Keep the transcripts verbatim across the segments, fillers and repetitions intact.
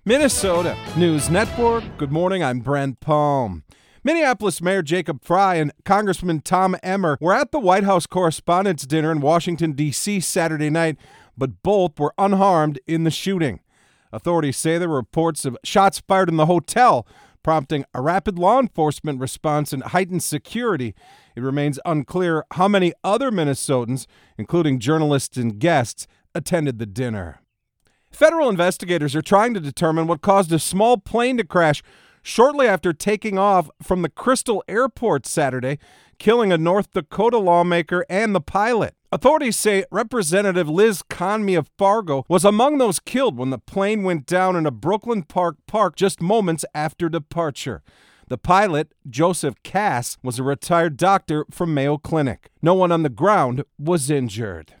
Minnesota News Network. Good morning, I'm Brent Palm. Minneapolis Mayor Jacob Fry and Congressman Tom Emmer were at the White House Correspondents' Dinner in Washington, D C Saturday night, but both were unharmed in the shooting. Authorities say there were reports of shots fired in the hotel, prompting a rapid law enforcement response and heightened security. It remains unclear how many other Minnesotans, including journalists and guests, attended the dinner. Federal investigators are trying to determine what caused a small plane to crash shortly after taking off from the Crystal Airport Saturday, killing a North Dakota lawmaker and the pilot. Authorities say Representative Liz Conmey of Fargo was among those killed when the plane went down in a Brooklyn Park park just moments after departure. The pilot, Joseph Cass, was a retired doctor from Mayo Clinic. No one on the ground was injured.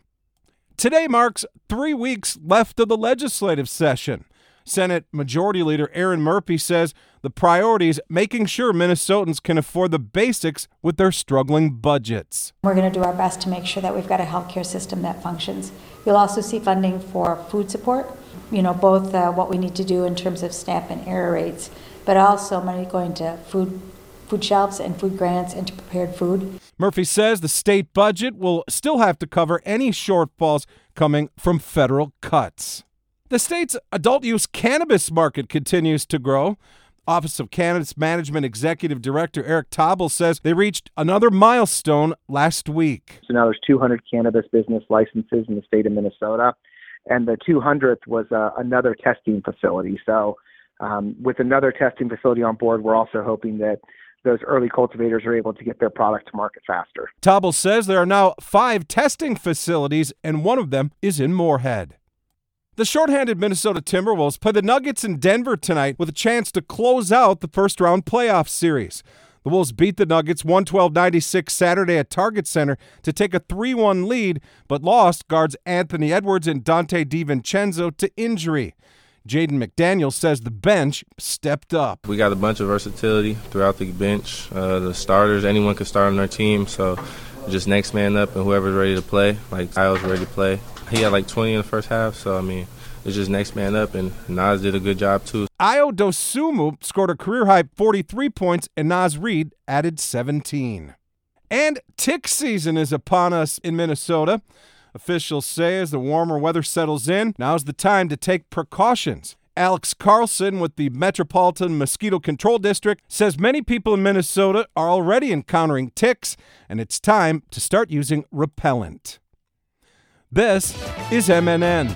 Today marks three weeks left of the legislative session. Senate Majority Leader Erin Murphy says the priority is making sure Minnesotans can afford the basics with their struggling budgets. We're going to do our best to make sure that we've got a healthcare system that functions. You'll also see funding for food support, you know, both uh, what we need to do in terms of SNAP and error rates, but also money going to food food shelves and food grants and to prepared food. Murphy says the state budget will still have to cover any shortfalls coming from federal cuts. The state's adult-use cannabis market continues to grow. Office of Cannabis Management Executive Director Eric Tobel says they reached another milestone last week. So now there's two hundred cannabis business licenses in the state of Minnesota, and the two hundredth was uh, another testing facility. So um, with another testing facility on board, we're also hoping that those early cultivators are able to get their product to market faster. Tobel says there are now five testing facilities, and one of them is in Moorhead. The shorthanded Minnesota Timberwolves play the Nuggets in Denver tonight with a chance to close out the first-round playoff series. The Wolves beat the Nuggets one twelve ninety-six Saturday at Target Center to take a three one lead, but lost guards Anthony Edwards and Dante DiVincenzo to injury. Jaden McDaniels says the bench stepped up. We got a bunch of versatility throughout the bench. Uh, the starters, anyone could start on their team, so just next man up and whoever's ready to play. Like, Kyle's ready to play. He had like twenty in the first half, so, I mean, it's just next man up, and Naz did a good job, too. Ayo Dosunmu scored a career-high forty-three points, and Naz Reid added seventeen. And tick season is upon us in Minnesota. Officials say as the warmer weather settles in, now's the time to take precautions. Alex Carlson with the Metropolitan Mosquito Control District says many people in Minnesota are already encountering ticks, and it's time to start using repellent. This is M N N.